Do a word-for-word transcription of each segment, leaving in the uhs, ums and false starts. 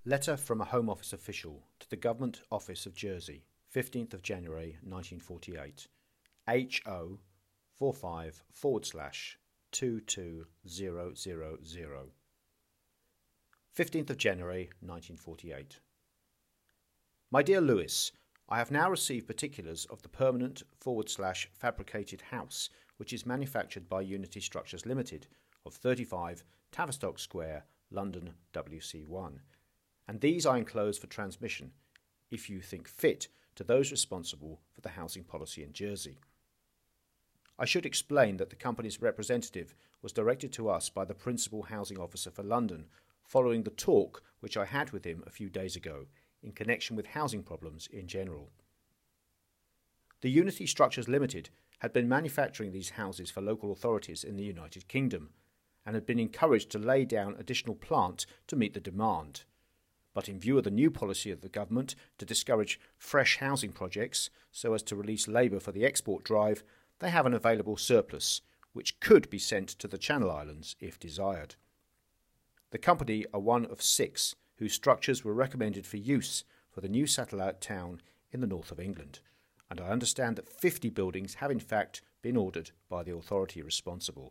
Letter from a Home Office official to the Government Office of Jersey, fifteenth of January nineteen forty-eight, H O forty-five forward slash two two zero zero zero. fifteenth of January nineteen forty-eight. My dear Lewis, I have now received particulars of the permanent forward slash fabricated house which is manufactured by Unity Structures Limited of thirty-five Tavistock Square, London W C one, and these I enclose for transmission, if you think fit, to those responsible for the housing policy in Jersey. I should explain that the company's representative was directed to us by the Principal Housing Officer for London following the talk which I had with him a few days ago in connection with housing problems in general. The Unity Structures Limited had been manufacturing these houses for local authorities in the United Kingdom and had been encouraged to lay down additional plant to meet the demand. But in view of the new policy of the government to discourage fresh housing projects so as to release labour for the export drive, they have an available surplus, which could be sent to the Channel Islands if desired. The company are one of six whose structures were recommended for use for the new satellite town in the north of England, and I understand that fifty buildings have in fact been ordered by the authority responsible.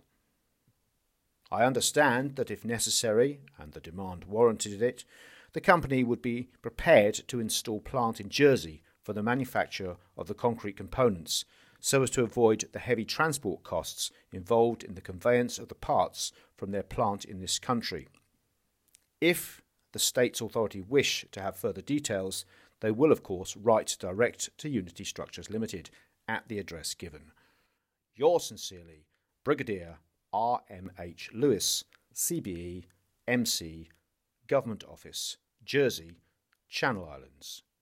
I understand that if necessary, and the demand warranted it, the company would be prepared to install plant in Jersey for the manufacture of the concrete components, so as to avoid the heavy transport costs involved in the conveyance of the parts from their plant in this country. If the State's authority wish to have further details, they will of course write direct to Unity Structures Limited at the address given. Yours sincerely, Brigadier R M H Lewis, C B E, M C, Government Office, Jersey, Channel Islands.